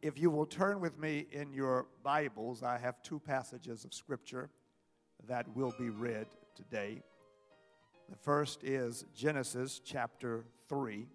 If you will turn with me in your Bibles, I have two passages of Scripture that will be read today. The first is Genesis chapter 3,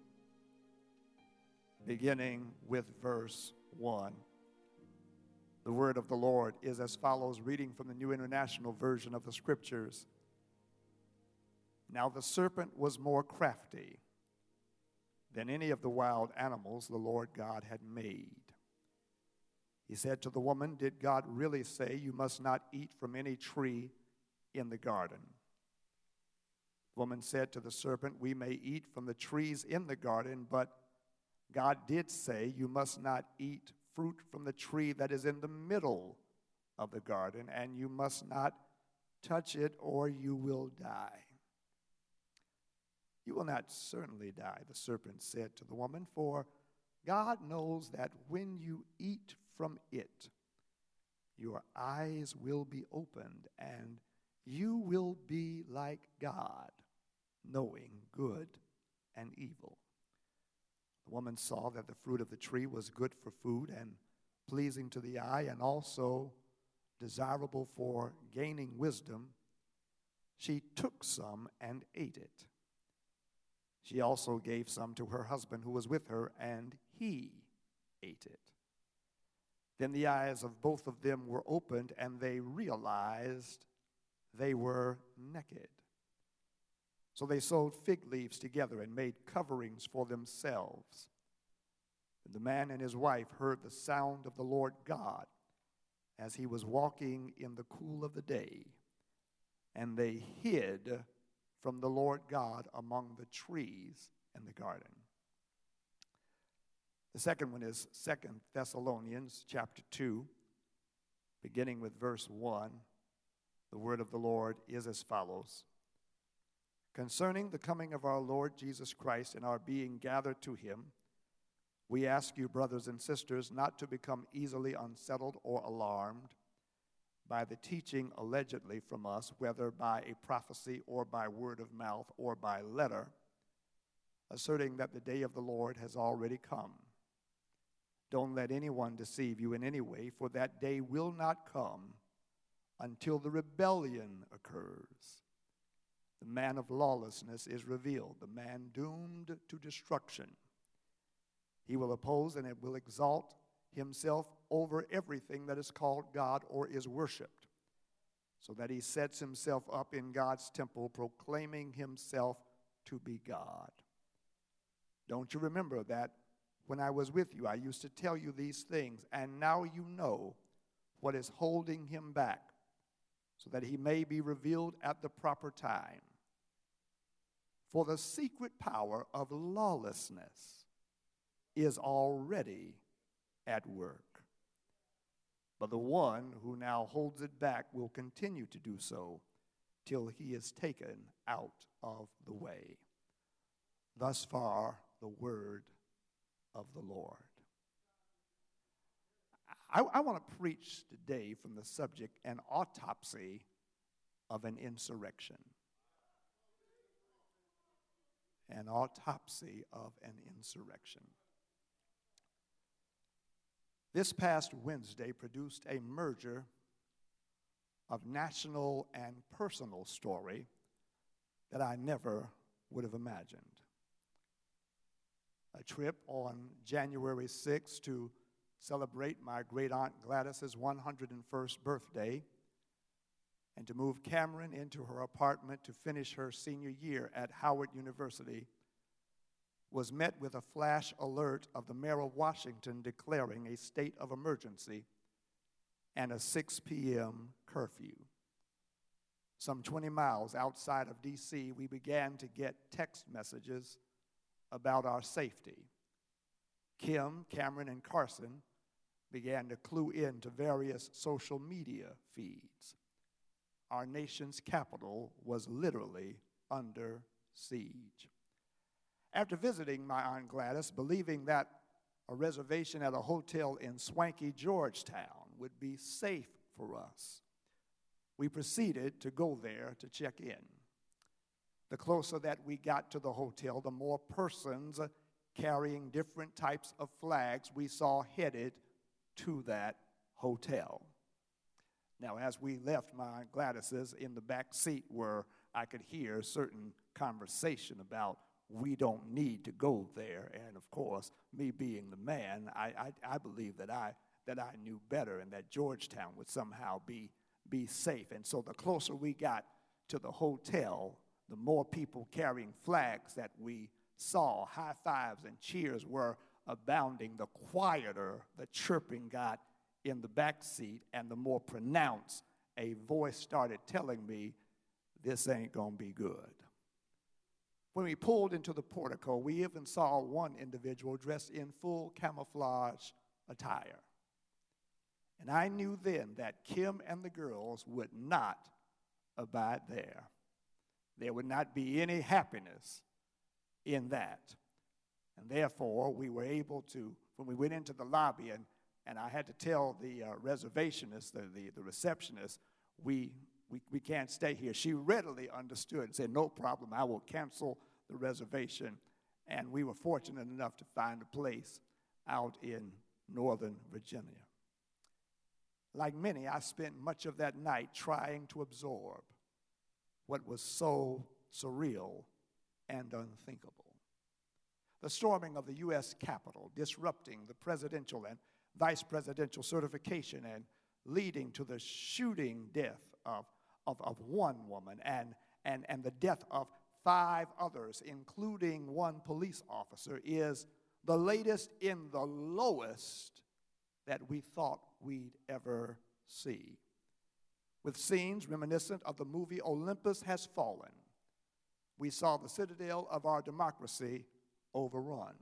beginning with verse 1. The word of the Lord is as follows, reading from the New International Version of the Scriptures. Now the serpent was more crafty than any of the wild animals the Lord God had made. He said to the woman, "Did God really say you must not eat from any tree in the garden?" The woman said to the serpent, "We may eat from the trees in the garden, but God did say you must not eat fruit from the tree that is in the middle of the garden, and you must not touch it or you will die." "You will not certainly die," the serpent said to the woman, "for God knows that when you eat from it, your eyes will be opened, and you will be like God, knowing good and evil." The woman saw that the fruit of the tree was good for food and pleasing to the eye, and also desirable for gaining wisdom. She took some and ate it. She also gave some to her husband who was with her, and he ate it. Then the eyes of both of them were opened, and they realized they were naked. So they sewed fig leaves together and made coverings for themselves. And the man and his wife heard the sound of the Lord God as he was walking in the cool of the day, and they hid from the Lord God among the trees in the garden. The second one is 2 Thessalonians chapter 2, beginning with verse 1. The word of the Lord is as follows. "Concerning the coming of our Lord Jesus Christ and our being gathered to him, we ask you, brothers and sisters, not to become easily unsettled or alarmed by the teaching allegedly from us, whether by a prophecy or by word of mouth or by letter, asserting that the day of the Lord has already come. Don't let anyone deceive you in any way, for that day will not come until the rebellion occurs. The man of lawlessness is revealed, the man doomed to destruction. He will oppose and it will exalt himself over everything that is called God or is worshipped, so that he sets himself up in God's temple, proclaiming himself to be God. Don't you remember that when I was with you, I used to tell you these things, and now you know what is holding him back, so that he may be revealed at the proper time. For the secret power of lawlessness is already at work. But the one who now holds it back will continue to do so till he is taken out of the way." Thus far, the word of the Lord. I want to preach today from the subject, an autopsy of an insurrection. An autopsy of an insurrection. This past Wednesday produced a merger of national and personal story that I never would have imagined. A trip on January 6th to celebrate my great-aunt Gladys's 101st birthday and to move Cameron into her apartment to finish her senior year at Howard University was met with a flash alert of the mayor of Washington declaring a state of emergency and a 6 p.m. curfew. Some 20 miles outside of D.C., we began to get text messages about our safety. Kim, Cameron, and Carson began to clue in to various social media feeds. Our nation's capital was literally under siege. After visiting my Aunt Gladys, believing that a reservation at a hotel in swanky Georgetown would be safe for us, we proceeded to go there to check in. The closer that we got to the hotel, the more persons carrying different types of flags we saw headed to that hotel. Now, as we left my Gladys's in the back seat where I could hear certain conversation about we don't need to go there. And of course, me being the man, I believe that I knew better and that Georgetown would somehow be safe. And so the closer we got to the hotel, the more people carrying flags that we saw. High fives and cheers were abounding. The quieter the chirping got in the back seat, and the more pronounced a voice started telling me, this ain't gonna be good. When we pulled into the portico, we even saw one individual dressed in full camouflage attire. And I knew then that Kim and the girls would not abide there. There would not be any happiness in that. And therefore, we were able to, when we went into the lobby, and I had to tell the reservationist, the receptionist, we can't stay here. She readily understood and said, no problem, I will cancel the reservation. And we were fortunate enough to find a place out in Northern Virginia. Like many, I spent much of that night trying to absorb what was so surreal and unthinkable. The storming of the U.S. Capitol, disrupting the presidential and vice presidential certification and leading to the shooting death of one woman and the death of 5 others, including one police officer, is the latest in the lowest that we thought we'd ever see. With scenes reminiscent of the movie Olympus Has Fallen, we saw the citadel of our democracy overrun.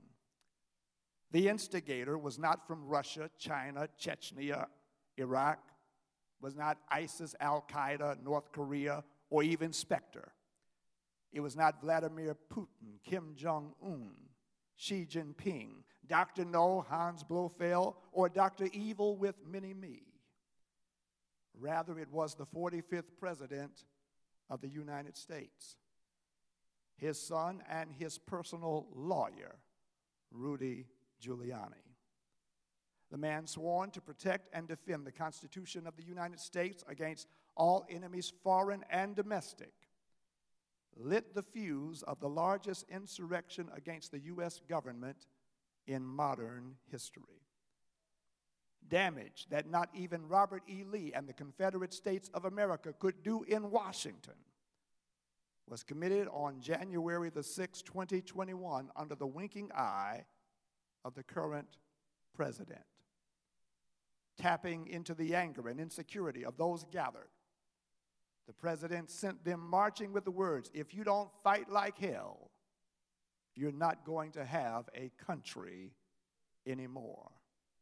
The instigator was not from Russia, China, Chechnya, Iraq, was not ISIS, Al-Qaeda, North Korea, or even Spectre. It was not Vladimir Putin, Kim Jong-un, Xi Jinping, Dr. No, Hans Blofeld, or Dr. Evil with Mini-Me. Rather, it was the 45th president of the United States, his son and his personal lawyer, Rudy Giuliani. The man sworn to protect and defend the Constitution of the United States against all enemies, foreign and domestic, lit the fuse of the largest insurrection against the U.S. government in modern history. Damage that not even Robert E. Lee and the Confederate States of America could do in Washington was committed on January the 6th, 2021, under the winking eye of the current president. Tapping into the anger and insecurity of those gathered, the president sent them marching with the words, if you don't fight like hell, you're not going to have a country anymore.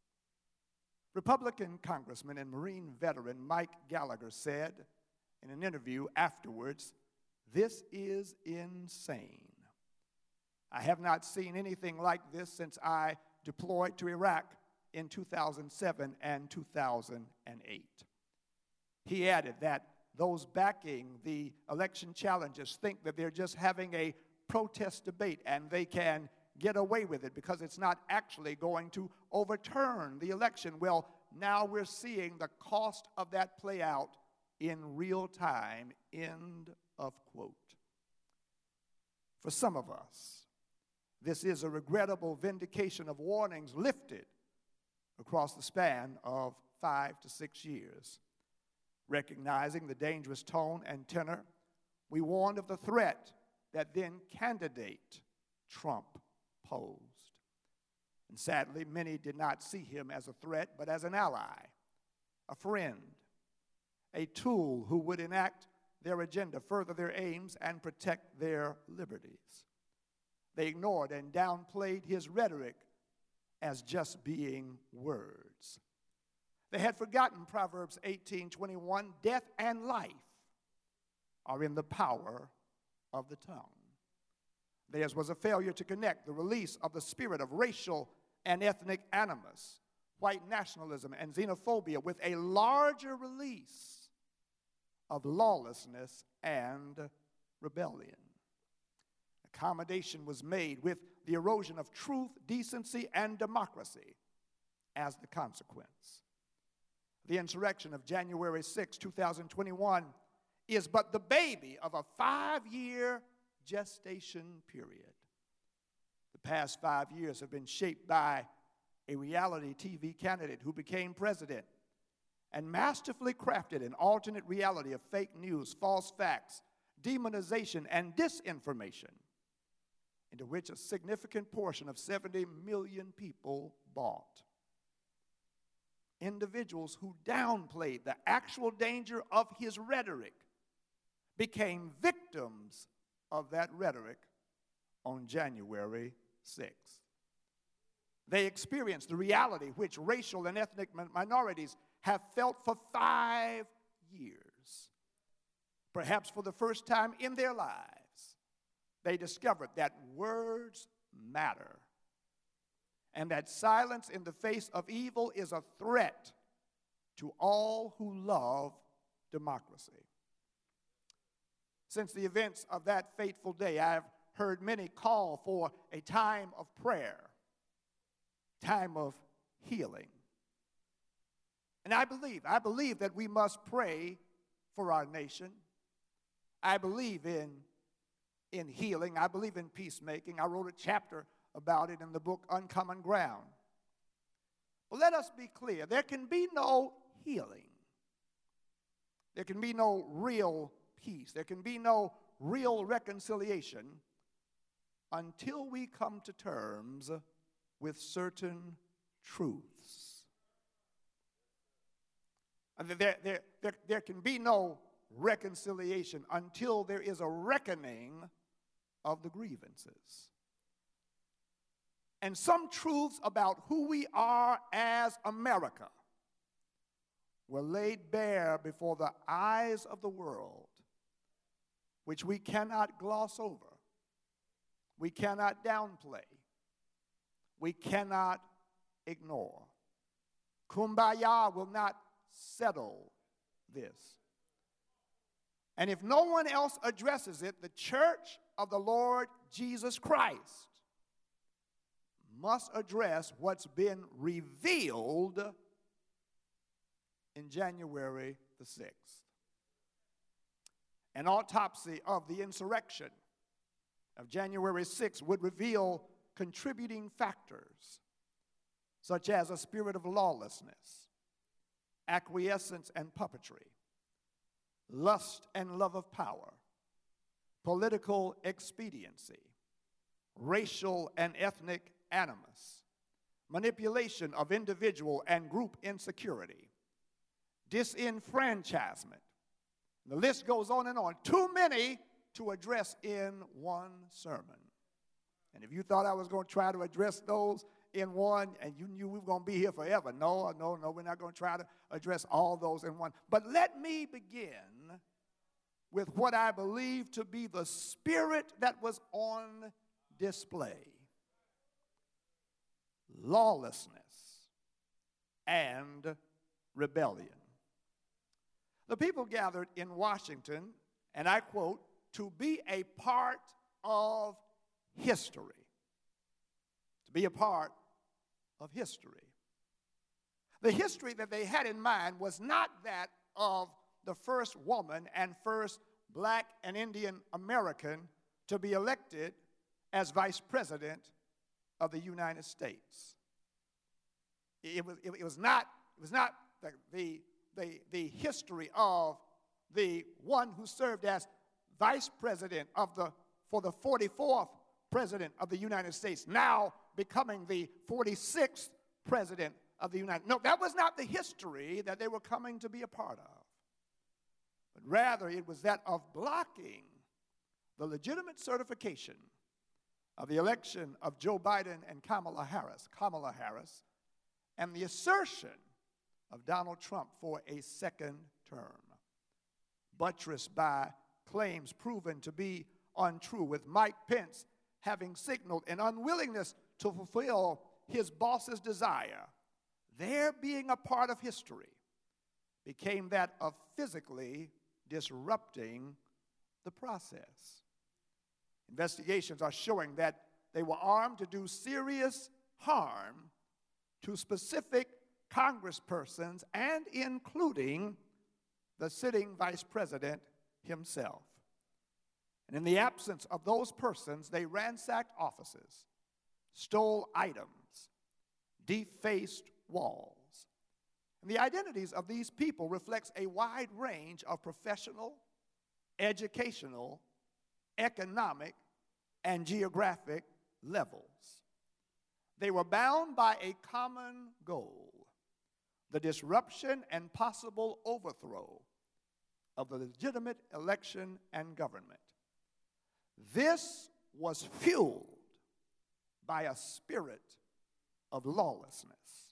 Republican Congressman and Marine veteran Mike Gallagher said in an interview afterwards, this is insane. I have not seen anything like this since I deployed to Iraq in 2007 and 2008. He added that those backing the election challengers think that they're just having a protest debate and they can get away with it because it's not actually going to overturn the election. Well, now we're seeing the cost of that play out in real time, end of quote. For some of us, this is a regrettable vindication of warnings lifted across the span of 5 to 6 years. Recognizing the dangerous tone and tenor, we warned of the threat that then candidate Trump posed. And sadly, many did not see him as a threat, but as an ally, a friend, a tool who would enact their agenda, further their aims, and protect their liberties. They ignored and downplayed his rhetoric as just being words. They had forgotten Proverbs 18:21, death and life are in the power of the tongue. Theirs was a failure to connect the release of the spirit of racial and ethnic animus, white nationalism, and xenophobia with a larger release of lawlessness and rebellion. Accommodation was made with the erosion of truth, decency, and democracy, as the consequence. The insurrection of January 6, 2021 is but the baby of a 5-year gestation period. The past 5 years have been shaped by a reality TV candidate who became president and masterfully crafted an alternate reality of fake news, false facts, demonization, and disinformation, into which a significant portion of 70 million people bought. Individuals who downplayed the actual danger of his rhetoric became victims of that rhetoric on January 6th. They experienced the reality which racial and ethnic minorities have felt for 5 years. Perhaps for the first time in their lives, they discovered that words matter and that silence in the face of evil is a threat to all who love democracy. Since the events of that fateful day, I've heard many call for a time of prayer, time of healing. And I believe that we must pray for our nation. I believe in healing. I believe in peacemaking. I wrote a chapter about it in the book Uncommon Ground. But let us be clear, there can be no healing. There can be no real peace. There can be no real reconciliation until we come to terms with certain truths. And there can be no reconciliation until there is a reckoning of the grievances. And some truths about who we are as America were laid bare before the eyes of the world, which we cannot gloss over, we cannot downplay, we cannot ignore. Kumbaya will not settle this. And if no one else addresses it, the church of the Lord Jesus Christ must address what's been revealed in January the 6th. An autopsy of the insurrection of January 6th would reveal contributing factors such as a spirit of lawlessness, acquiescence and puppetry, lust and love of power, political expediency, racial and ethnic animus, manipulation of individual and group insecurity, disenfranchisement. The list goes on and on. Too many to address in one sermon. And if you thought I was going to try to address those in one and you knew we were going to be here forever, no, we're not going to try to address all those in one. But let me begin with what I believe to be the spirit that was on display: lawlessness and rebellion. The people gathered in Washington, and I quote, to be a part of history. To be a part of history. The history that they had in mind was not that of the first woman and first black and Indian American to be elected as vice president of the United States. It was not the history of the one who served as vice president for the 44th president of the United States, now becoming the 46th president of the United States. No, that was not the history that they were coming to be a part of. But rather, it was that of blocking the legitimate certification of the election of Joe Biden and Kamala Harris, and the assertion of Donald Trump for a second term, buttressed by claims proven to be untrue, with Mike Pence having signaled an unwillingness to fulfill his boss's desire. Their being a part of history became that of physically disrupting the process. Investigations are showing that they were armed to do serious harm to specific congresspersons and including the sitting vice president himself. And in the absence of those persons, they ransacked offices, stole items, defaced walls. And the identities of these people reflects a wide range of professional, educational, economic, and geographic levels. They were bound by a common goal: the disruption and possible overthrow of the legitimate election and government. This was fueled by a spirit of lawlessness.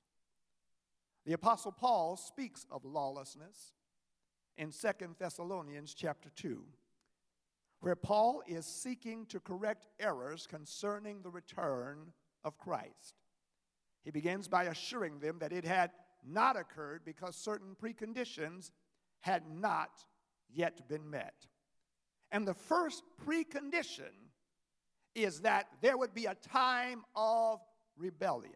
The Apostle Paul speaks of lawlessness in 2 Thessalonians chapter 2, where Paul is seeking to correct errors concerning the return of Christ. He begins by assuring them that it had not occurred because certain preconditions had not yet been met. And the first precondition is that there would be a time of rebellion,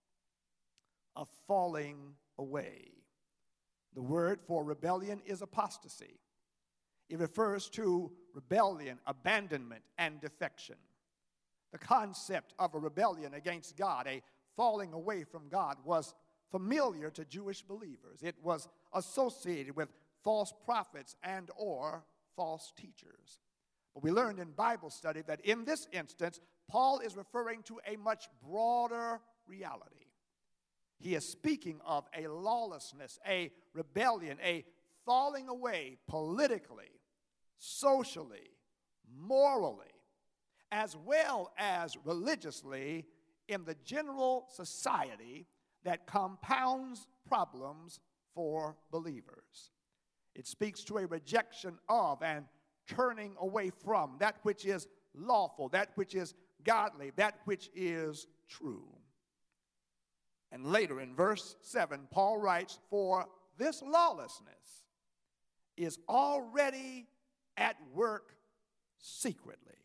of falling away. The word for rebellion is apostasy. It refers to rebellion, abandonment, and defection. The concept of a rebellion against God, a falling away from God, was familiar to Jewish believers. It was associated with false prophets and or false teachers. But we learned in Bible study that in this instance, Paul is referring to a much broader reality. He is speaking of a lawlessness, a rebellion, a falling away politically, socially, morally, as well as religiously in the general society that compounds problems for believers. It speaks to a rejection of and turning away from that which is lawful, that which is godly, that which is true. And later in verse 7, Paul writes, "For this lawlessness is already at work secretly,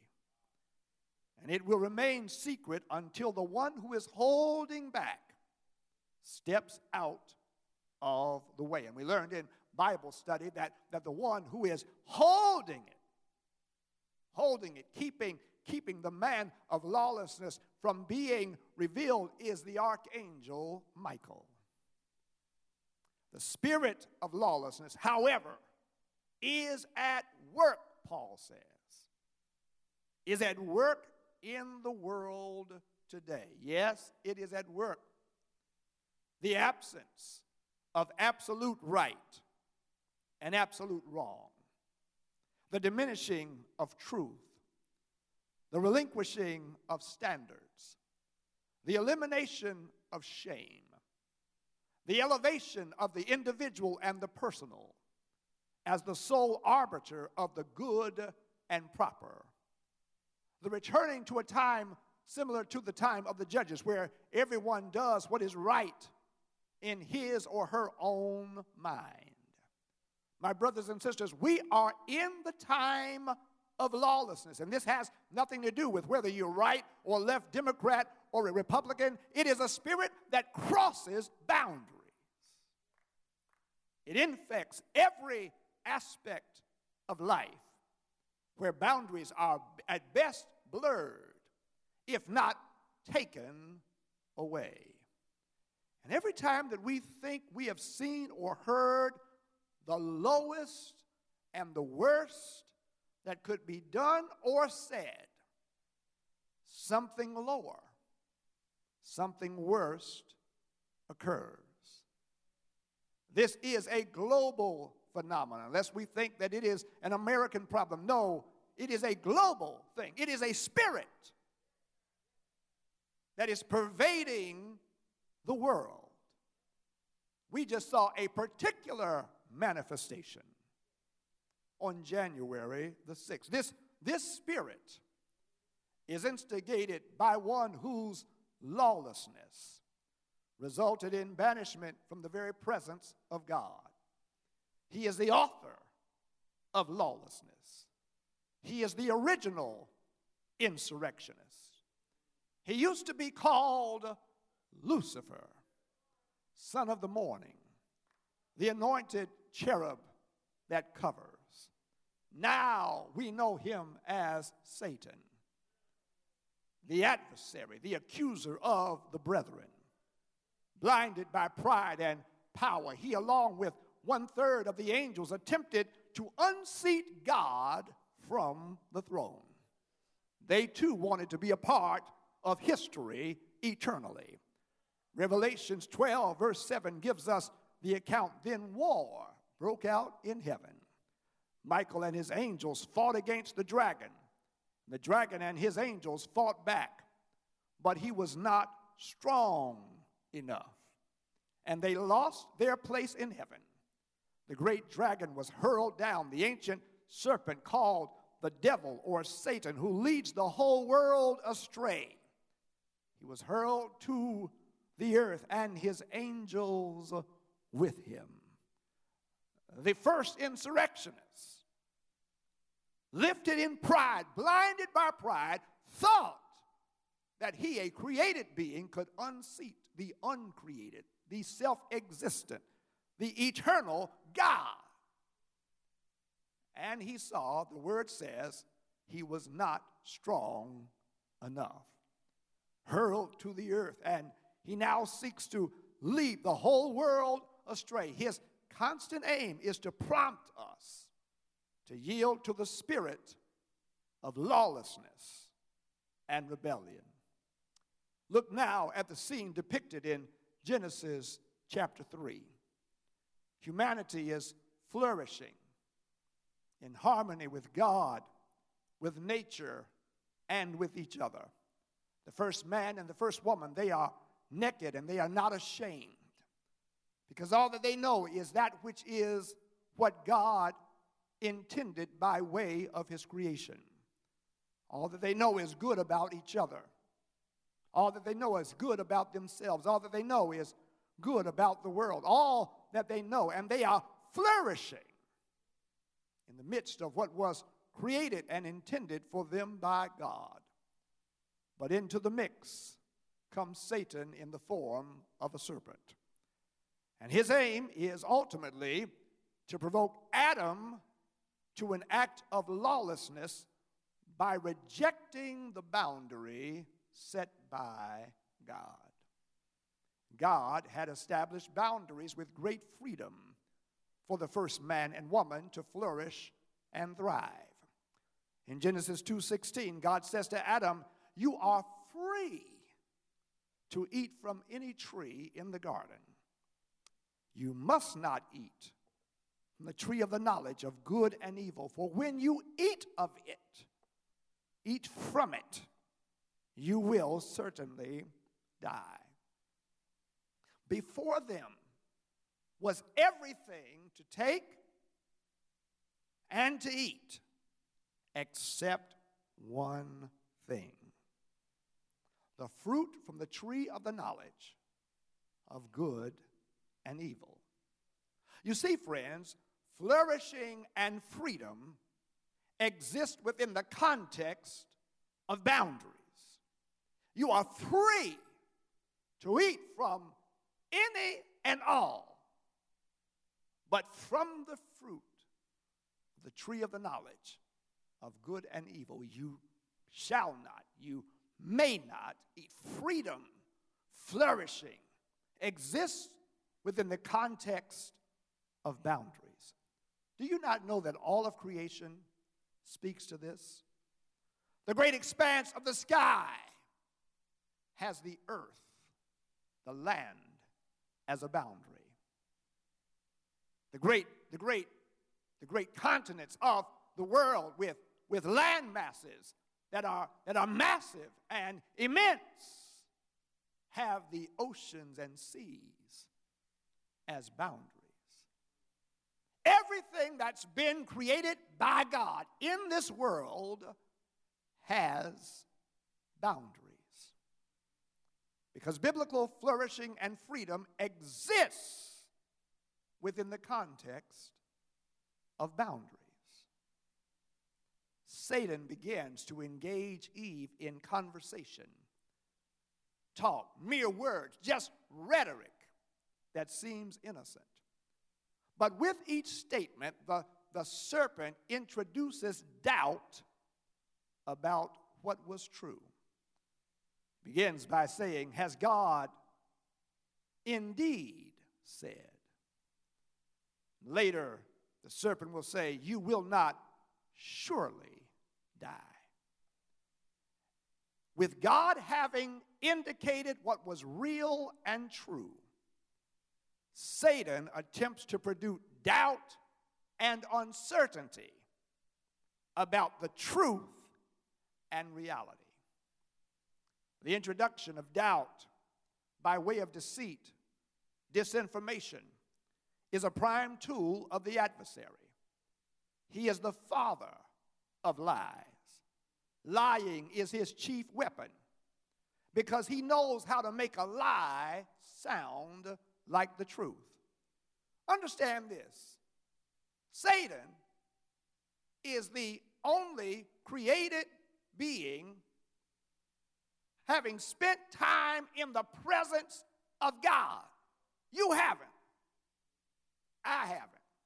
and it will remain secret until the one who is holding back steps out of the way." And we learned in Bible study that the one who is holding it, keeping the man of lawlessness from being revealed is the archangel Michael. The spirit of lawlessness, however, is at work, Paul says, is at work in the world today. Yes, it is at work. The absence of absolute right and absolute wrong, the diminishing of truth, the relinquishing of standards, the elimination of shame, the elevation of the individual and the personal as the sole arbiter of the good and proper, the returning to a time similar to the time of the judges where everyone does what is right in his or her own mind. My brothers and sisters, we are in the time of lawlessness, and this has nothing to do with whether you're right or left, Democrat or a Republican. It is a spirit that crosses boundaries. It infects every aspect of life where boundaries are at best blurred, if not taken away. And every time that we think we have seen or heard the lowest and the worst that could be done or said, something lower, something worse occurs. This is a global phenomenon, lest we think that it is an American problem. No, it is a global thing. It is a spirit that is pervading the world. We just saw a particular manifestation on January the 6th. This spirit is instigated by one whose lawlessness resulted in banishment from the very presence of God. He is the author of lawlessness. He is the original insurrectionist. He used to be called Lucifer. son of the morning, the anointed cherub that covers. Now we know him as Satan, the adversary, the accuser of the brethren. Blinded by pride and power, he, along with 1/3 of the angels, attempted to unseat God from the throne. They too wanted to be a part of history eternally. Revelations 12, verse 7 gives us the account. Then war broke out in heaven. Michael and his angels fought against the dragon. The dragon and his angels fought back, but he was not strong enough, and they lost their place in heaven. The great dragon was hurled down, the ancient serpent called the devil or Satan, who leads the whole world astray. He was hurled to the earth and his angels with him. The first insurrectionists, lifted in pride, blinded by pride, thought that he, a created being, could unseat the uncreated, the self-existent, the eternal God. And he saw, the word says, he was not strong enough. Hurled to the earth, and he now seeks to lead the whole world astray. His constant aim is to prompt us to yield to the spirit of lawlessness and rebellion. Look now at the scene depicted in Genesis chapter 3. Humanity is flourishing in harmony with God, with nature, and with each other. The first man and the first woman, they are naked and they are not ashamed, because all that they know is that which is what God intended by way of his creation. All that they know is good about each other. All that they know is good about themselves. All that they know is good about the world. All that they know, and they are flourishing in the midst of what was created and intended for them by God. But into the mix comes Satan in the form of a serpent. And his aim is ultimately to provoke Adam to an act of lawlessness by rejecting the boundary set by God. God had established boundaries with great freedom for the first man and woman to flourish and thrive. In Genesis 2:16, God says to Adam, "You are free to eat from any tree in the garden. You must not eat from the tree of the knowledge of good and evil, for when you eat of it, eat from it, you will certainly die." Before them was everything to take and to eat, except one thing: the fruit from the tree of the knowledge of good and evil. You see, friends, flourishing and freedom exist within the context of boundaries. You are free to eat from any and all, but from the fruit of the tree of the knowledge of good and evil you shall not, you may not eat. Freedom, flourishing, exists within the context of boundaries. Do you not know that all of creation speaks to this? The great expanse of the sky has the earth, the land, as a boundary. The great continents of the world with land masses that are massive and immense have the oceans and seas as boundaries. Everything that's been created by God in this world has boundaries, because biblical flourishing and freedom exists within the context of boundaries. Satan begins to engage Eve in conversation, talk, mere words, just rhetoric that seems innocent. But with each statement, the serpent introduces doubt about what was true. Begins by saying, has God indeed said? Later, the serpent will say, you will not surely die. With God having indicated what was real and true, Satan attempts to produce doubt and uncertainty about the truth and reality. The introduction of doubt by way of deceit, disinformation, is a prime tool of the adversary. He is the father of lies. Lying is his chief weapon because he knows how to make a lie sound like the truth. Understand this. Satan is the only created being having spent time in the presence of God. You haven't. I haven't.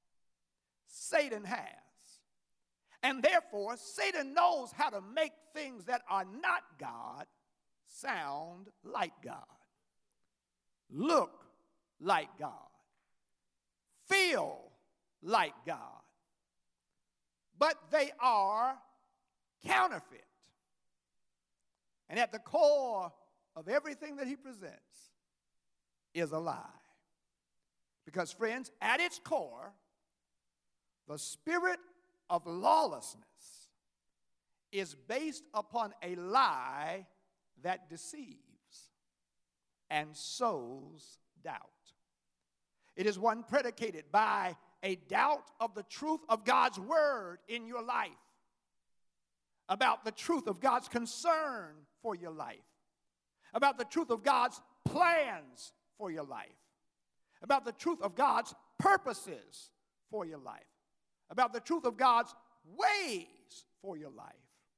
Satan has. And therefore, Satan knows how to make things that are not God sound like God, look like God, feel like God. But they are counterfeit. And at the core of everything that he presents is a lie. Because, friends, at its core, the spirit of lawlessness is based upon a lie that deceives and sows doubt. It is one predicated by a doubt of the truth of God's word in your life, about the truth of God's concern for your life, about the truth of God's plans for your life, about the truth of God's purposes for your life, about the truth of God's ways for your life.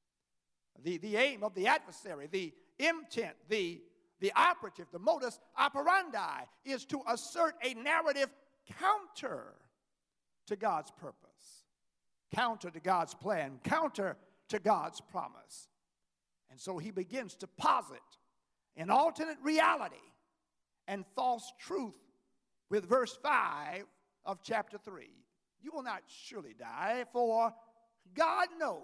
The aim of the adversary, the intent, the operative, the modus operandi is to assert a narrative counter to God's purpose, counter to God's plan, counter to God's promise. And so he begins to posit an alternate reality and false truth with verse 5 of chapter 3. You will not surely die, for God knows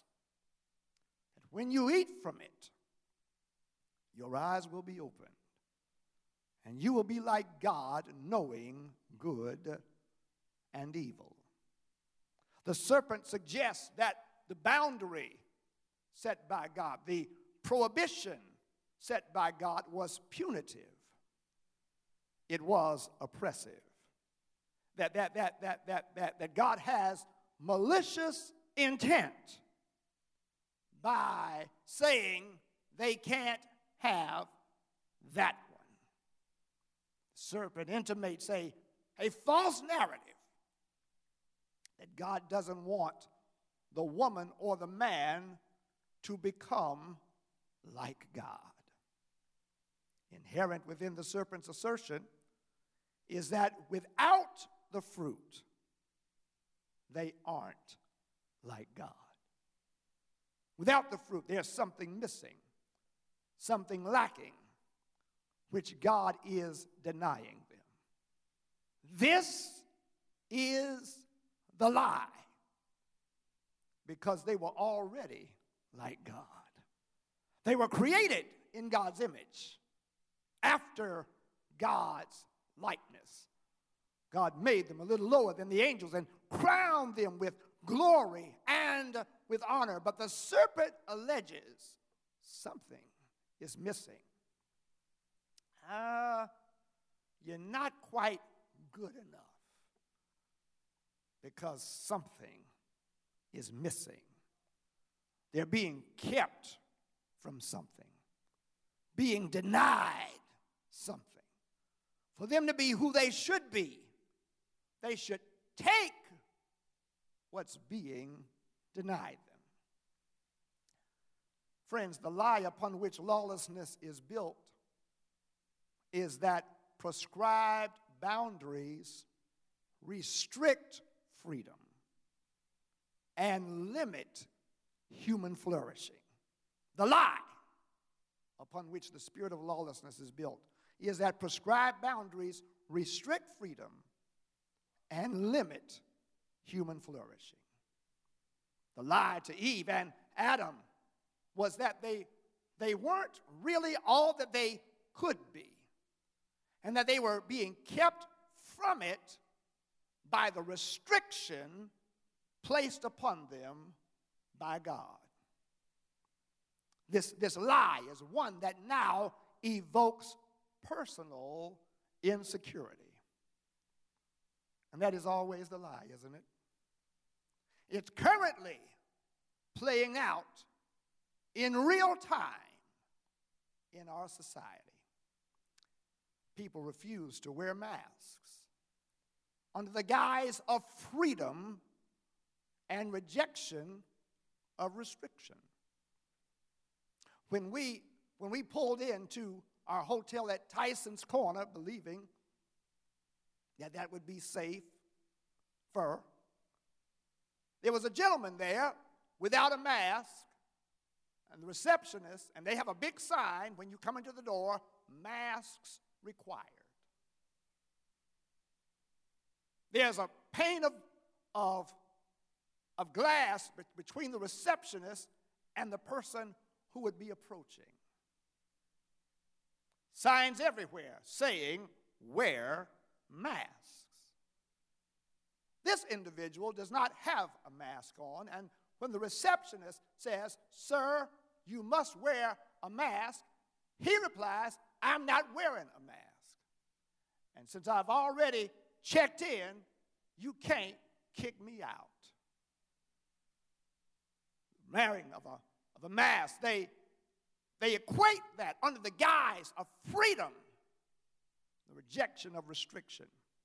that when you eat from it, your eyes will be opened, and you will be like God, knowing good and evil. The serpent suggests that the boundary set by God, the prohibition set by God, was punitive. It was oppressive. That God has malicious intent by saying they can't have that one. The serpent intimates a false narrative that God doesn't want the woman or the man to become like God. Inherent within the serpent's assertion is that without the fruit, they aren't like God. Without the fruit, there's something missing, something lacking, which God is denying them. This is the lie, because they were already like God. They were created in God's image, after God's likeness. God made them a little lower than the angels and crowned them with glory and with honor. But the serpent alleges something is missing. You're not quite good enough, because something is missing. They're being kept from something, being denied something. For them to be who they should be, they should take what's being denied them. Friends, the lie upon which lawlessness is built is that prescribed boundaries restrict freedom and limit human flourishing. The lie upon which the spirit of lawlessness is built is that prescribed boundaries restrict freedom and limit human flourishing. The lie to Eve and Adam was that they weren't really all that they could be, and that they were being kept from it by the restriction placed upon them by God. This lie is one that now evokes personal insecurity. And that is always the lie, isn't it? It's currently playing out in real time in our society. People refuse to wear masks under the guise of freedom and rejection of restriction. When we pulled into our hotel at Tyson's Corner, believing that would be safe, there was a gentleman there without a mask, and the receptionist, and they have a big sign when you come into the door, masks required. There's a pane of glass between the receptionist and the person who would be approaching. Signs everywhere saying, wear masks. This individual does not have a mask on, and when the receptionist says, "Sir, you must wear a mask," he replies, "I'm not wearing a mask. And since I've already checked in, you can't kick me out." Wearing of a mask, they equate that under the guise of freedom, the rejection of restriction.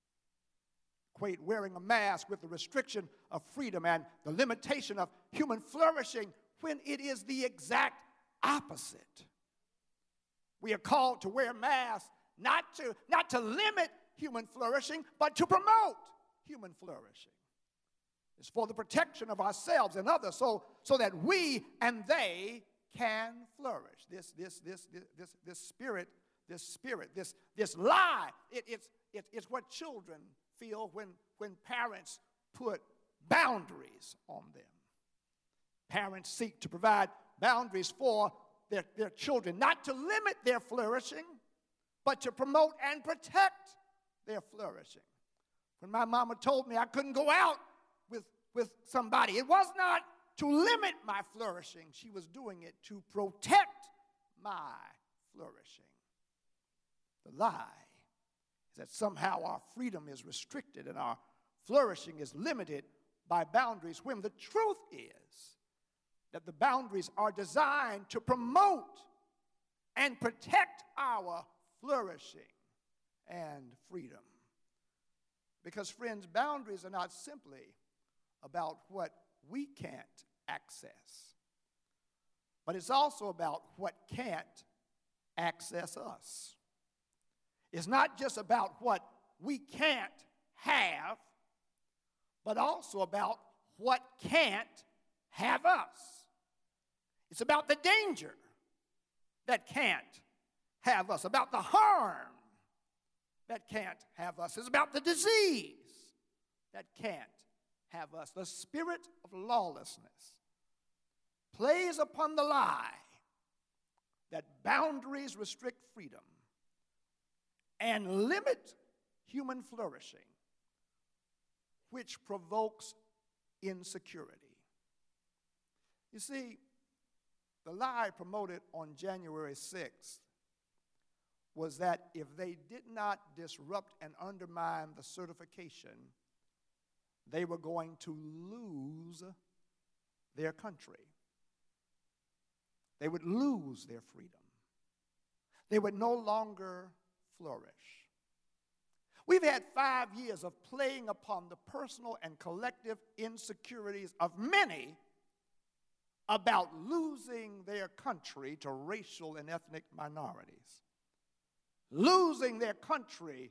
Equate wearing a mask with the restriction of freedom and the limitation of human flourishing, when it is the exact opposite. We are called to wear masks not to limit human flourishing, but to promote human flourishing. It's for the protection of ourselves and others, so that we and they can flourish. This spirit, this lie, it's what children feel when parents put boundaries on them. Parents seek to provide boundaries for their children, not to limit their flourishing, but to promote and protect their flourishing. When my mama told me I couldn't go out with somebody, it was not to limit my flourishing. She was doing it to protect my flourishing. The lie is that somehow our freedom is restricted and our flourishing is limited by boundaries, when the truth is that the boundaries are designed to promote and protect our flourishing and freedom. Because, friends, boundaries are not simply about what we can't access, but it's also about what can't access us. It's not just about what we can't have, but also about what can't have us. It's about the danger that can't have us, about the harm that can't have us. It's about the disease that can't have us. The spirit of lawlessness plays upon the lie that boundaries restrict freedom and limit human flourishing, which provokes insecurity. You see, the lie promoted on January 6th was that if they did not disrupt and undermine the certification, they were going to lose their country. They would lose their freedom. They would no longer flourish. We've had 5 years of playing upon the personal and collective insecurities of many about losing their country to racial and ethnic minorities, losing their country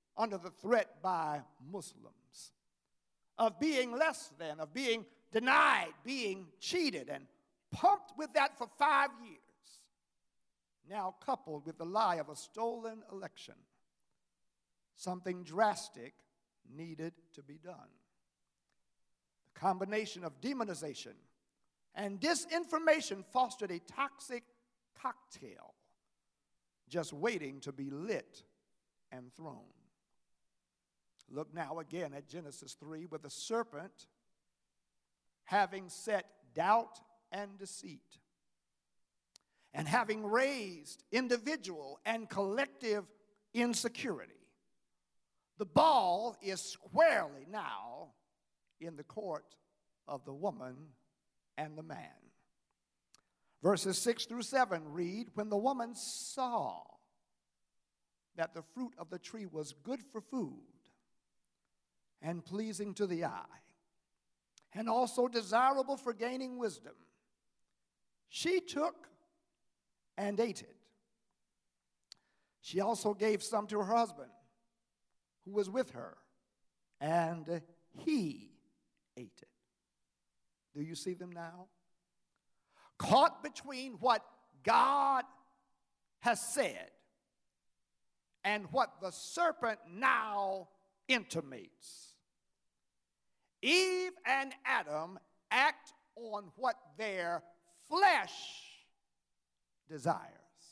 under the threat by Muslims of being less than, of being denied, being cheated, and pumped with that for 5 years. Now coupled with the lie of a stolen election, something drastic needed to be done. The combination of demonization and disinformation fostered a toxic cocktail just waiting to be lit and thrown. Look now again at Genesis 3, with the serpent having set doubt and deceit, and having raised individual and collective insecurity. The ball is squarely now in the court of the woman and the man. Verses 6 through 7 read, when the woman saw that the fruit of the tree was good for food and pleasing to the eye, and also desirable for gaining wisdom, she took and ate it. She also gave some to her husband, who was with her, and he ate it. Do you see them now? Caught between what God has said and what the serpent now intimates. Eve and Adam act on what their flesh desires.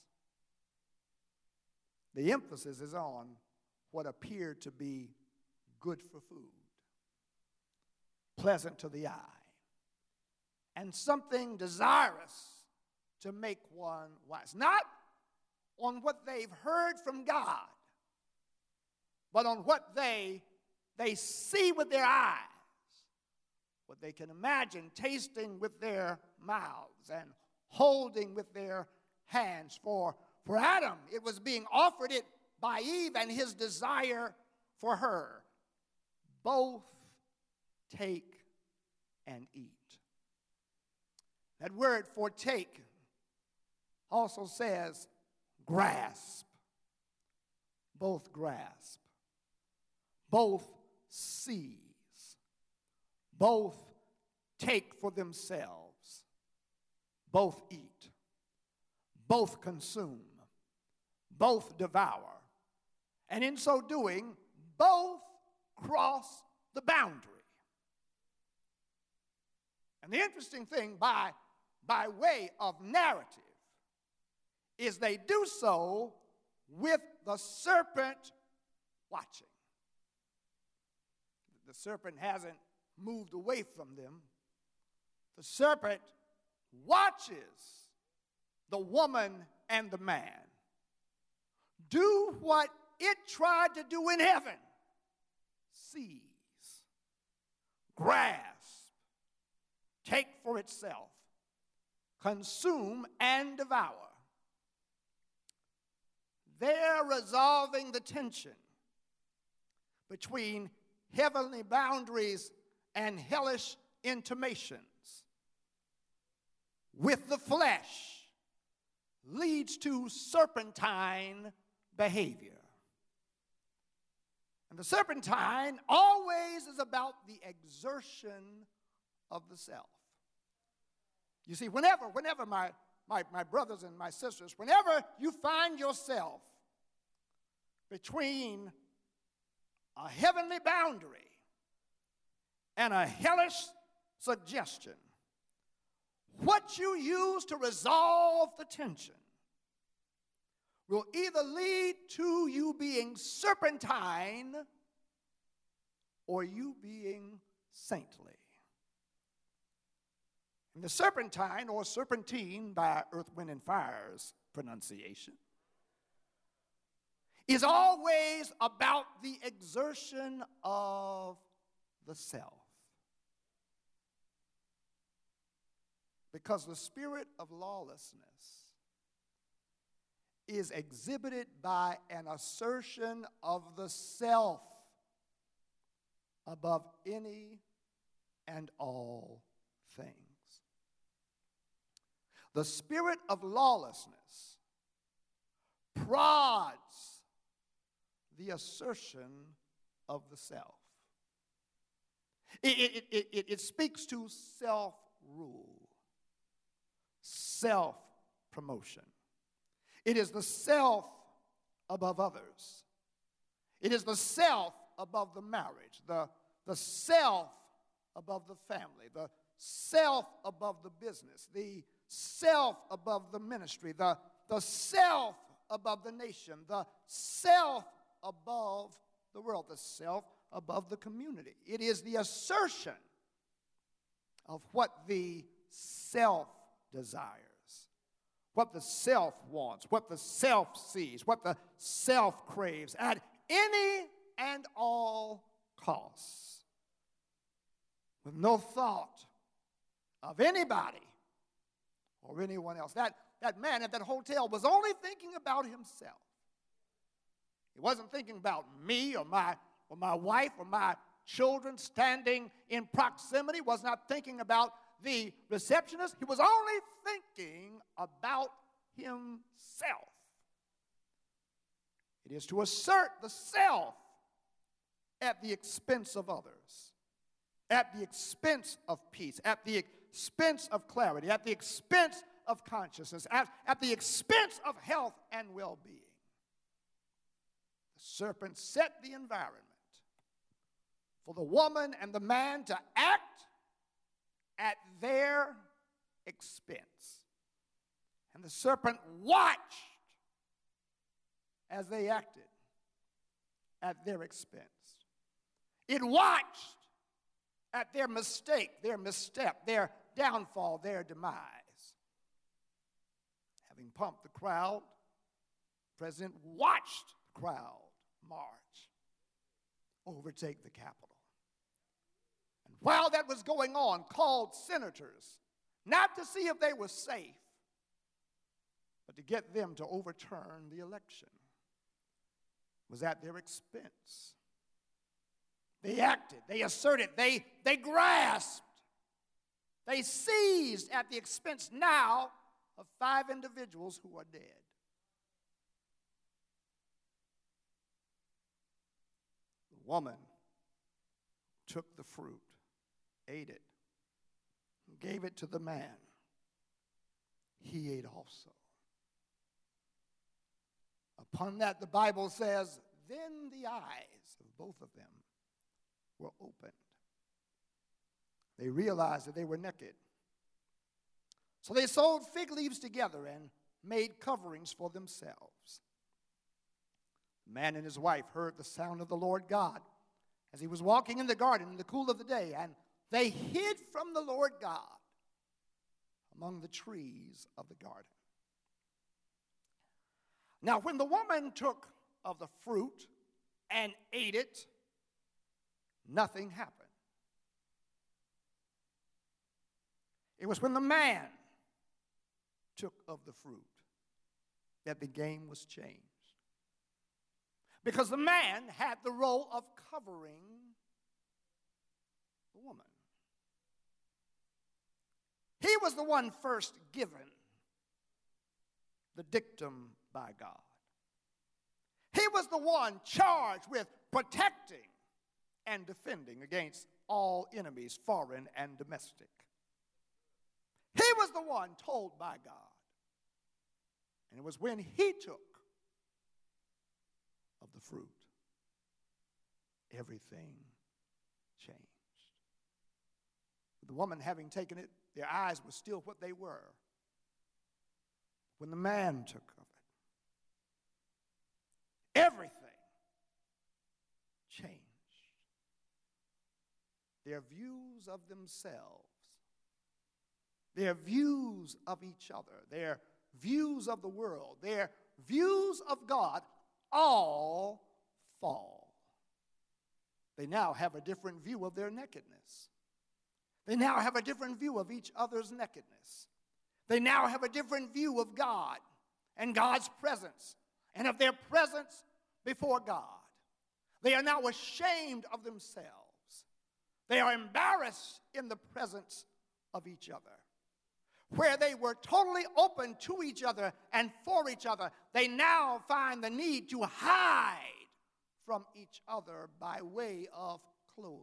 The emphasis is on what appeared to be good for food, pleasant to the eye, and something desirous to make one wise. Not on what they've heard from God, but on what they see with their eyes, what they can imagine tasting with their mouths and holding with their hands. For Adam, it was being offered it by Eve and his desire for her. Both take and eat. That word for take also says grasp. Both grasp. Both seize. Both take for themselves. Both eat. Both consume. Both devour. And in so doing, both cross the boundary. And the interesting thing, by way of narrative, is they do so with the serpent watching. The serpent hasn't moved away from them. The serpent watches the woman and the man do what it tried to do in heaven: seize, grasp, take for itself, consume, and devour. They're resolving the tension between heavenly boundaries and hellish intimations with the flesh leads to serpentine behavior. And the serpentine always is about the exertion of the self. You see, whenever my brothers and my sisters, whenever you find yourself between a heavenly boundary and a hellish suggestion, what you use to resolve the tension will either lead to you being serpentine or you being saintly. And the serpentine, or serpentine by Earth, Wind, and Fire's pronunciation, is always about the exertion of the self. Because the spirit of lawlessness is exhibited by an assertion of the self above any and all things. The spirit of lawlessness prods the assertion of the self. It speaks to self-rule, self-promotion. It is the self above others. It is the self above the marriage, the self above the family, the self above the business, the self above the ministry, the self above the nation, the self above the world, the self above the community. It is the assertion of what the self desires, what the self wants, what the self sees, what the self craves at any and all costs, with no thought of anybody or anyone else. That man at that hotel was only thinking about himself. He wasn't thinking about me or my wife or my children standing in proximity. Was not thinking about the receptionist. He was only thinking about himself. It is to assert the self at the expense of others, at the expense of peace, at the expense of clarity, at the expense of consciousness, at the expense of health and well-being. The serpent set the environment for the woman and the man to act at their expense. And the serpent watched as they acted at their expense. It watched at their mistake, their misstep, their downfall, their demise. Having pumped the crowd, the president watched the crowd march, overtake the Capitol. And while that was going on, called senators, not to see if they were safe, but to get them to overturn the election. It was at their expense. They acted, they asserted, they grasped, they seized at the expense now of 5 individuals who are dead. The woman took the fruit, ate it, and gave it to the man. He ate also. Upon that, the Bible says, then the eyes of both of them were opened. They realized that they were naked. So they sewed fig leaves together and made coverings for themselves. The man and his wife heard the sound of the Lord God as he was walking in the garden in the cool of the day, and they hid from the Lord God among the trees of the garden. Now, when the woman took of the fruit and ate it, nothing happened. It was when the man took of the fruit that the game was changed. Because the man had the role of covering the woman. He was the one first given the dictum by God. He was the one charged with protecting and defending against all enemies, foreign and domestic. He was the one told by God. And it was when he took of the fruit, everything changed. The woman having taken it, their eyes were still what they were when the man took of it. Everything changed. Their views of themselves, their views of each other, their views of the world, their views of God, all fall. They now have a different view of their nakedness. They now have a different view of each other's nakedness. They now have a different view of God and God's presence and of their presence before God. They are now ashamed of themselves. They are embarrassed in the presence of each other. Where they were totally open to each other and for each other, they now find the need to hide from each other by way of clothing.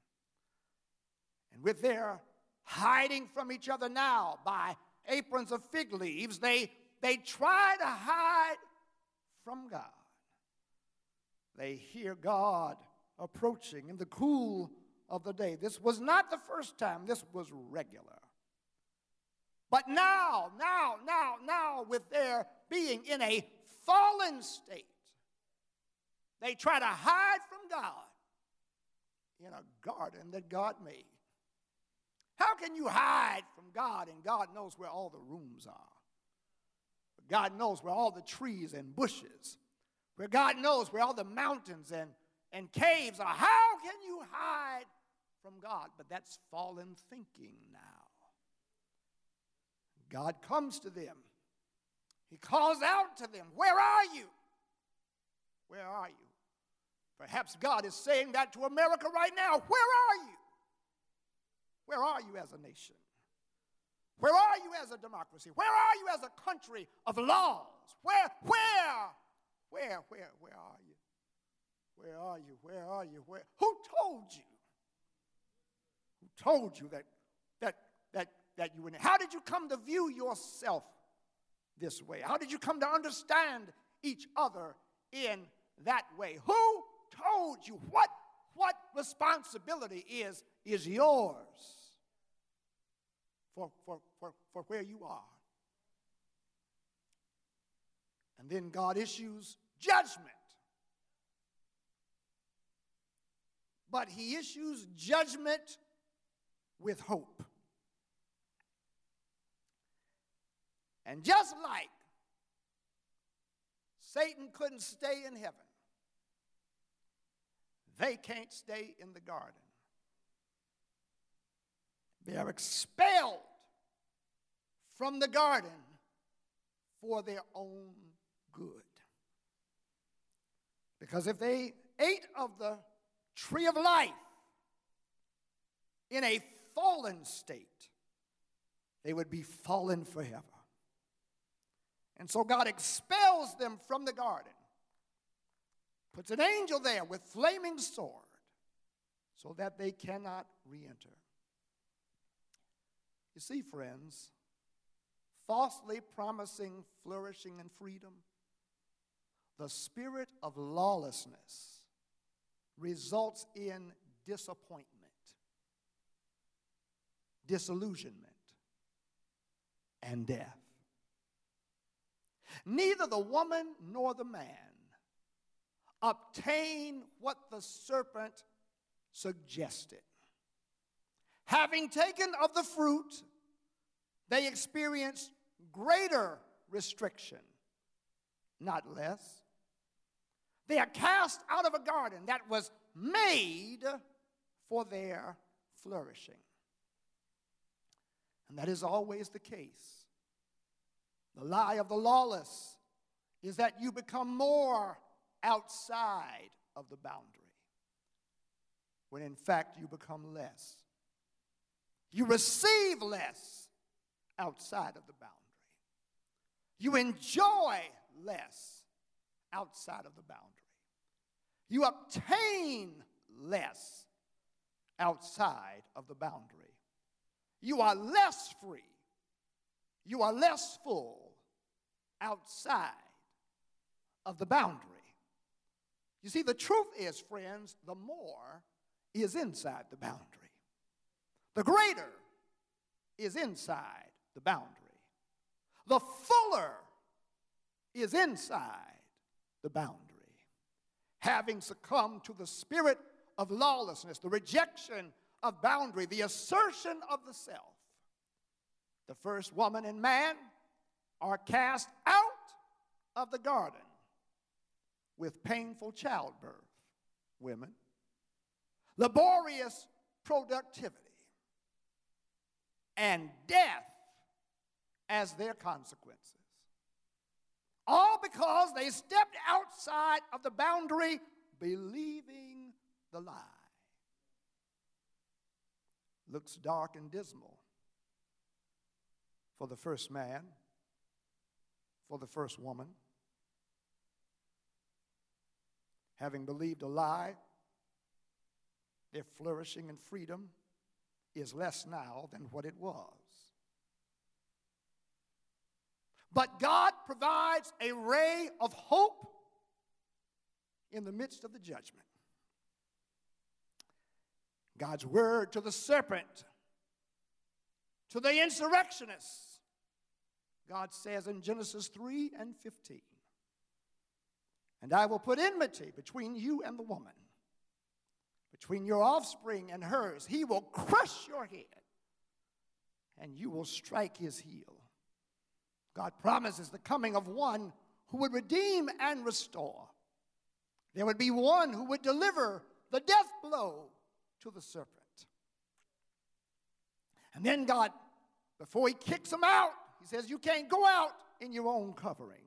And with their hiding from each other now by aprons of fig leaves, they try to hide from God. They hear God approaching in the cool of the day. This was not the first time. This was regular. But now, with their being in a fallen state, they try to hide from God in a garden that God made. How can you hide from God and God knows where all the rooms are? God knows where all the trees and bushes, where God knows where all the mountains and caves are. How can you hide from God? But that's fallen thinking now. God comes to them. He calls out to them, "Where are you? Where are you?" Perhaps God is saying that to America right now. Where are you? Where are you as a nation? Where are you as a democracy? Where are you as a country of laws? Where are you? Where are you? Where are you? Who told you? Who told you that you were? How did you come to view yourself this way? How did you come to understand each other in that way? Who told you? What responsibility is yours for where you are? And then God issues judgment. But he issues judgment with hope. And just like Satan couldn't stay in heaven, they can't stay in the garden. They are expelled from the garden for their own good. Because if they ate of the tree of life in a fallen state, they would be fallen forever. And so God expels them from the garden, puts an angel there with flaming sword so that they cannot re-enter. You see, friends, falsely promising flourishing and freedom, the spirit of lawlessness results in disappointment, disillusionment, and death. Neither the woman nor the man obtain what the serpent suggested. Having taken of the fruit, they experience greater restriction, not less. They are cast out of a garden that was made for their flourishing. And that is always the case. The lie of the lawless is that you become more outside of the boundary, when in fact you become less. You receive less outside of the boundary. You enjoy less outside of the boundary. You obtain less outside of the boundary. You are less free. You are less full outside of the boundary. You see, the truth is, friends, the more is inside the boundary. The greater is inside the boundary. The fuller is inside the boundary. Having succumbed to the spirit of lawlessness, the rejection of boundary, the assertion of the self, the first woman and man are cast out of the garden with painful childbirth, women, laborious productivity, and death as their consequences. All because they stepped outside of the boundary, believing the lie. Looks dark and dismal for the first man, for the first woman. having believed a lie, their flourishing and freedom is less now than what it was. But God provides a ray of hope in the midst of the judgment. God's word to the serpent, to the insurrectionists, God says in Genesis 3:15, and I will put enmity between you and the woman, between your offspring and hers. He will crush your head, and you will strike his heel. God promises the coming of one who would redeem and restore. There would be one who would deliver the death blow to the serpent. And then God, before he kicks them out, he says, you can't go out in your own covering.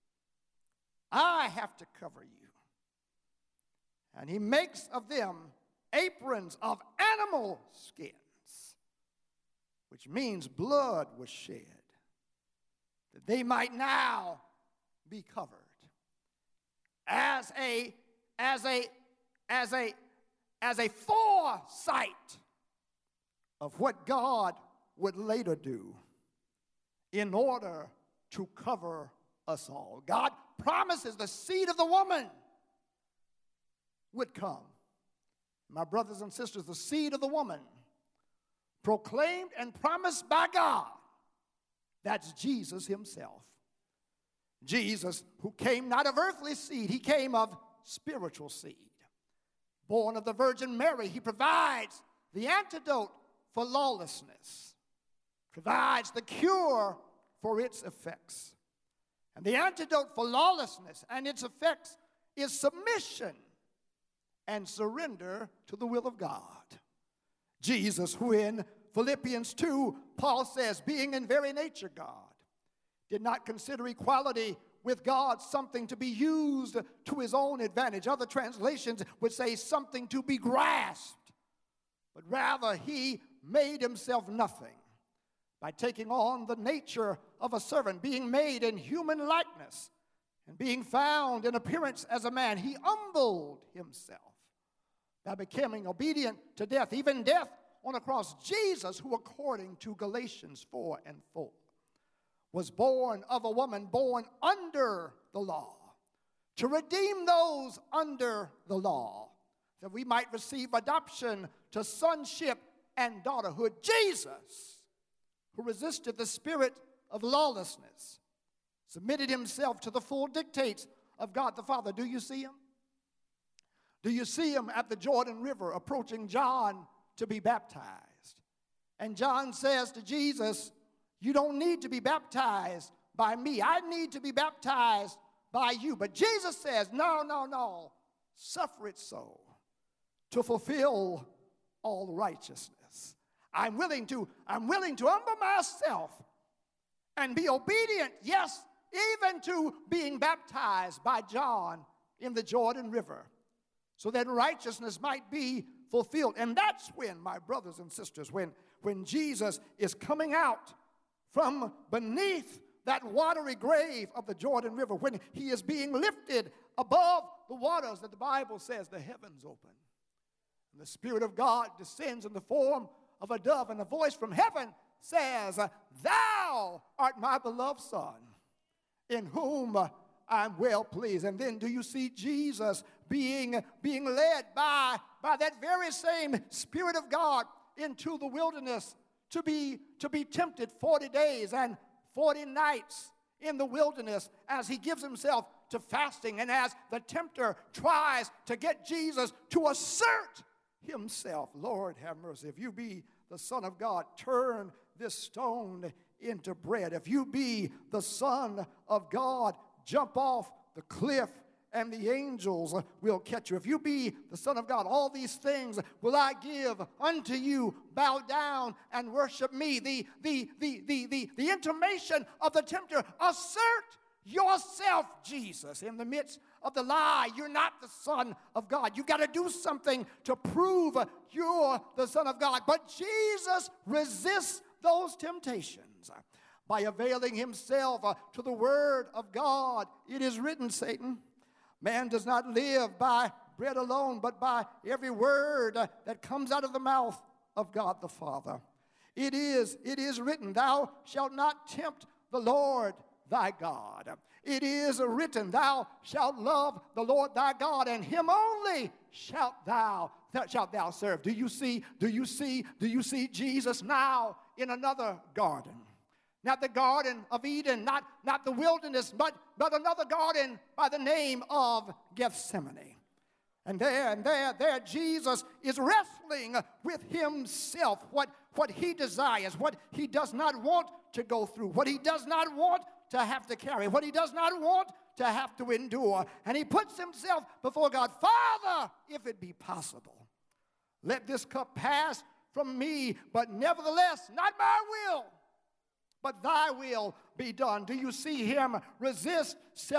I have to cover you. And he makes of them aprons of animal skins, which means blood was shed, that they might now be covered as a foresight of what God would later do in order to cover us all. God promises the seed of the woman would come. My brothers and sisters, the seed of the woman, proclaimed and promised by God, that's Jesus himself. Jesus, who came not of earthly seed, he came of spiritual seed. Born of the Virgin Mary, he provides the antidote for lawlessness, provides the cure for its effects. And the antidote for lawlessness and its effects is submission and surrender to the will of God. Jesus, who in Philippians 2, Paul says, being in very nature God, did not consider equality with God something to be used to his own advantage. Other translations would say something to be grasped. But rather, he made himself nothing by taking on the nature of a servant, being made in human likeness, and being found in appearance as a man. He humbled himself by becoming obedient to death, even death on a cross. Jesus, who according to Galatians 4:4, was born of a woman, born under the law, to redeem those under the law, that we might receive adoption to sonship and daughterhood. Jesus, who resisted the spirit of lawlessness, submitted himself to the full dictates of God the Father. Do you see him? Do you see him at the Jordan River approaching John to be baptized? And John says to Jesus, you don't need to be baptized by me. I need to be baptized by you. But Jesus says, no, suffer it so, to fulfill all righteousness. I'm willing to humble myself and be obedient, yes, even to being baptized by John in the Jordan River, so that righteousness might be fulfilled. And that's when, my brothers and sisters, when Jesus is coming out from beneath that watery grave of the Jordan River, when he is being lifted above the waters, that the Bible says the heavens open, and the Spirit of God descends in the form of a dove, and a voice from heaven says, thou art my beloved Son, in whom I'm well pleased. And then do you see Jesus being led by that very same Spirit of God into the wilderness to be tempted 40 days and 40 nights in the wilderness, as he gives himself to fasting, and as the tempter tries to get Jesus to assert himself. Lord, have mercy. If you be the Son of God, turn this stone into bread. If you be the Son of God, jump off the cliff and the angels will catch you. If you be the Son of God, all these things will I give unto you. Bow down and worship me. The intimation of the tempter, assert yourself, Jesus, in the midst of the lie. You're not the Son of God. You've got to do something to prove you're the Son of God. But Jesus resists those temptations by availing himself to the Word of God. It is written, Satan, Man does not live by bread alone, but by every word that comes out of the mouth of God the Father. It is written, thou shalt not tempt the Lord thy God. It is written, thou shalt love the Lord thy God, and him only shalt thou serve. Do you see Jesus now in another garden? Not the Garden of Eden, not the wilderness, but another garden by the name of Gethsemane. And there Jesus is wrestling with himself, what he desires, what he does not want to go through, what he does not want to have to carry, what he does not want to have to endure. And he puts himself before God. Father, if it be possible, let this cup pass from me, but nevertheless, not my will, but thy will be done. Do you see him resist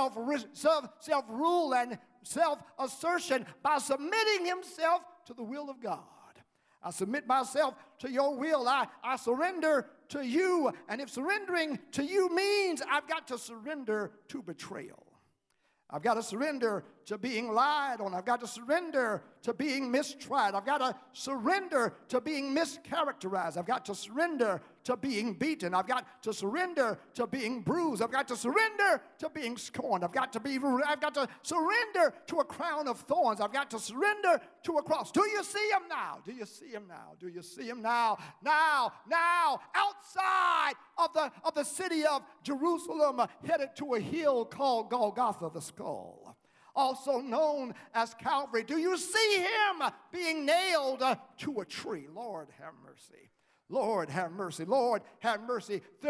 self-rule and self-assertion by submitting himself to the will of God? I submit myself to your will. I surrender to you. And if surrendering to you means I've got to surrender to betrayal, I've got to surrender to being lied on. I've got to surrender to being mistried. I've got to surrender to being mischaracterized. I've got to surrender to being beaten. I've got to surrender to being bruised. I've got to surrender to being scorned. I've got to surrender to a crown of thorns. I've got to surrender to a cross. Do you see him now? Do you see him now? Do you see him now? Now, outside of the city of Jerusalem, headed to a hill called Golgotha, the skull, also known as Calvary. Do you see him being nailed to a tree? Lord, have mercy. Lord, have mercy. Lord, have mercy. There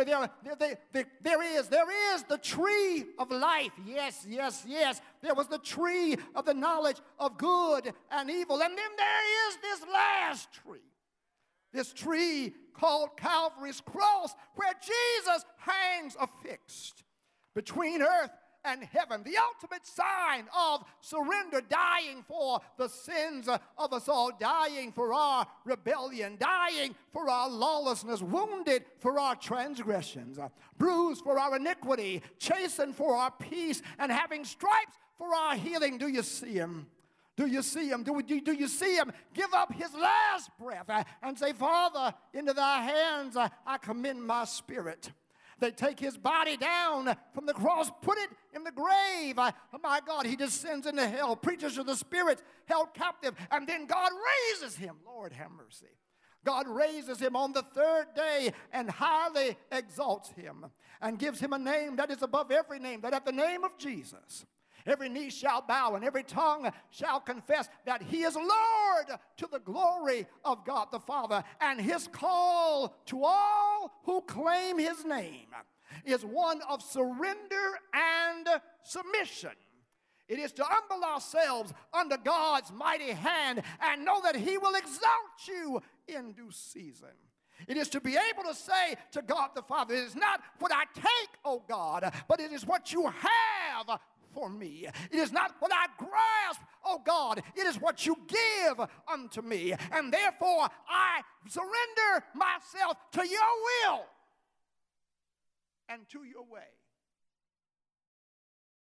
is the tree of life. Yes. There was the tree of the knowledge of good and evil. And then there is this last tree. This tree called Calvary's cross, where Jesus hangs affixed between earth and heaven, the ultimate sign of surrender, dying for the sins of us all, dying for our rebellion, dying for our lawlessness, wounded for our transgressions, bruised for our iniquity, chastened for our peace, and having stripes for our healing. Do you see him? Do you see him? Do you see him give up his last breath and say, Father, into thy hands I commend my spirit? They take his body down from the cross, put it in the grave. My God, he descends into hell, preachers of the Spirit, held captive, and then God raises him. Lord, have mercy. God raises him on the third day and highly exalts him and gives him a name that is above every name, that at the name of Jesus, every knee shall bow and every tongue shall confess that he is Lord, to the glory of God the Father. And his call to all who claim his name is one of surrender and submission. It is to humble ourselves under God's mighty hand and know that he will exalt you in due season. It is to be able to say to God the Father, it is not what I take, O God, but it is what you have for me. It is not what I grasp, oh God, it is what you give unto me. And therefore, I surrender myself to your will and to your way.